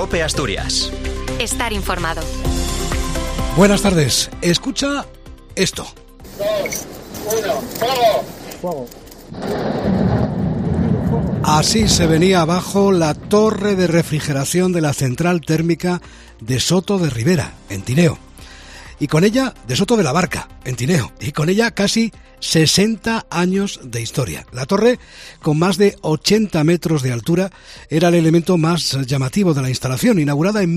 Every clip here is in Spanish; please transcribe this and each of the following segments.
COPE Asturias. Estar informado. Buenas tardes. Escucha esto. 2, 1, ¡fuego! Así se venía abajo la torre de refrigeración de la central térmica de Soto de Ribera, en Tineo. Y con ella, de Soto de la Barca, en Tineo. Y con ella casi 60 años de historia. La torre, con más de 80 metros de altura, era el elemento más llamativo de la instalación, inaugurada en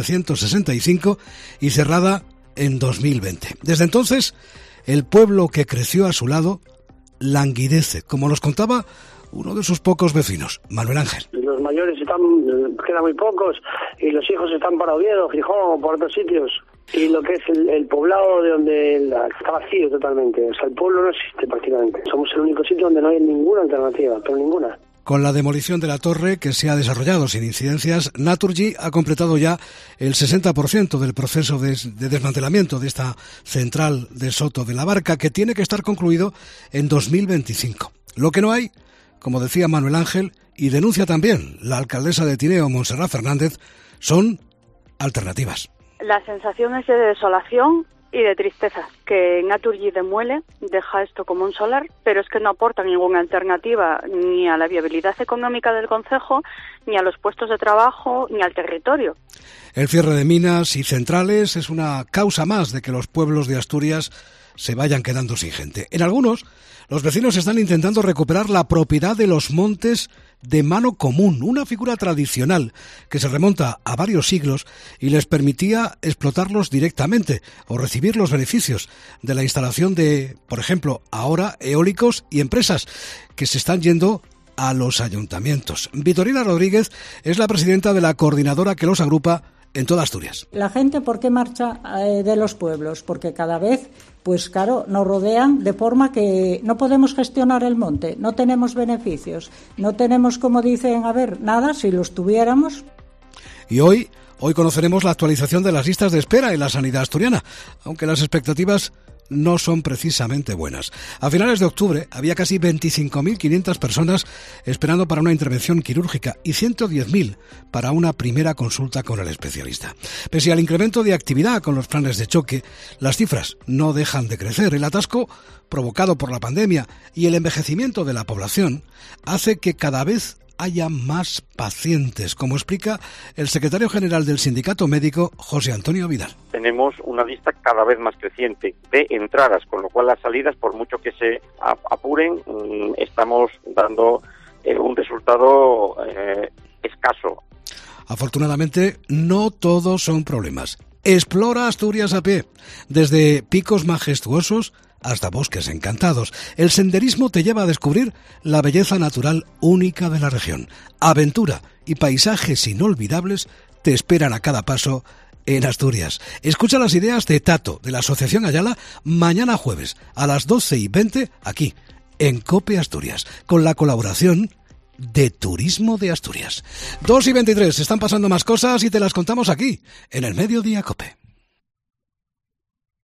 1965 y cerrada en 2020. Desde entonces, el pueblo que creció a su lado languidece, como nos contaba uno de sus pocos vecinos, Manuel Ángel. Los mayores quedan muy pocos y los hijos están para Oviedo, Gijón, por otros sitios. Y lo que es el poblado de donde está vacío totalmente. O sea, el pueblo no existe prácticamente. Somos el único sitio donde no hay ninguna alternativa, pero ninguna. Con la demolición de la torre, que se ha desarrollado sin incidencias, Naturgy ha completado ya el 60% del proceso de desmantelamiento de esta central de Soto de la Barca, que tiene que estar concluido en 2025. Lo que no hay, como decía Manuel Ángel, y denuncia también la alcaldesa de Tineo, Montserrat Fernández, son alternativas. La sensación es de desolación y de tristeza, que Naturgy demuele, deja esto como un solar, pero es que no aporta ninguna alternativa ni a la viabilidad económica del concejo, ni a los puestos de trabajo, ni al territorio. El cierre de minas y centrales es una causa más de que los pueblos de Asturias se vayan quedando sin gente. En algunos, los vecinos están intentando recuperar la propiedad de los montes de mano común, una figura tradicional que se remonta a varios siglos y les permitía explotarlos directamente o recibir los beneficios de la instalación de, por ejemplo, ahora eólicos y empresas que se están yendo a los ayuntamientos. Vitorina Rodríguez es la presidenta de la coordinadora que los agrupa en toda Asturias. La gente, ¿por qué marcha de los pueblos? Porque cada vez, pues claro, nos rodean de forma que no podemos gestionar el monte, no tenemos beneficios, no tenemos, como dicen, nada, si los tuviéramos. Y hoy conoceremos la actualización de las listas de espera en la sanidad asturiana, aunque las expectativas no son precisamente buenas. A finales de octubre había casi 25.500 personas esperando para una intervención quirúrgica y 110.000 para una primera consulta con el especialista. Pese al incremento de actividad con los planes de choque, las cifras no dejan de crecer. El atasco provocado por la pandemia y el envejecimiento de la población hace que cada vez haya más pacientes, como explica el secretario general del Sindicato Médico, José Antonio Vidal. Tenemos una lista cada vez más creciente de entradas, con lo cual las salidas, por mucho que se apuren, estamos dando un resultado escaso. Afortunadamente, no todos son problemas. Explora Asturias a pie, desde picos majestuosos hasta bosques encantados. El senderismo te lleva a descubrir la belleza natural única de la región. Aventura y paisajes inolvidables te esperan a cada paso en Asturias. Escucha las ideas de Tato, de la Asociación Ayala, mañana jueves a las 12:20, aquí, en COPE Asturias, con la colaboración de Turismo de Asturias. 2:23, están pasando más cosas y te las contamos aquí, en el Mediodía COPE.